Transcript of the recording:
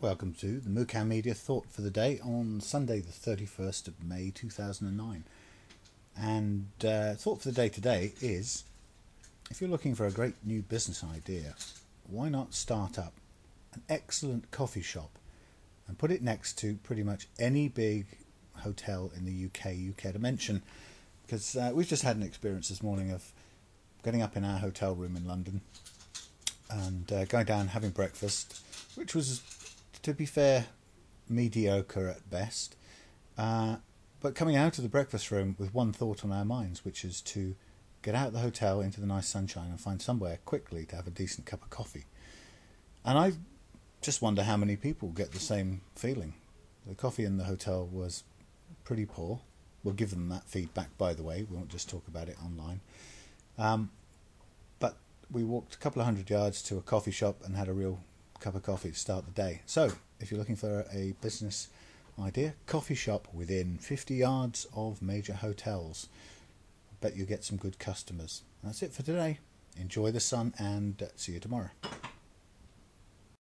welcome to the Moocan Media Thought for the Day on Sunday the 31st of May 2009. And thought for the day today is, if you're looking for a great new business idea, why not start up an excellent coffee shop and put it next to pretty much any big hotel in the UK you care to mention? Because we've just had an experience this morning of getting up in our hotel room in London and going down having breakfast, which was, to be fair, mediocre at best, but coming out of the breakfast room with one thought on our minds, which is to get out of the hotel into the nice sunshine and find somewhere quickly to have a decent cup of coffee. And I just wonder how many people get the same feeling. The coffee in the hotel was pretty poor. We'll give them that feedback, by the way. We won't just talk about it online. But we walked a couple of hundred yards to a coffee shop and had a real cup of coffee to start the day. So, if you're looking for a business idea, coffee shop within 50 yards of major hotels. I bet you'll get some good customers. That's it for today. Enjoy the sun and see you tomorrow.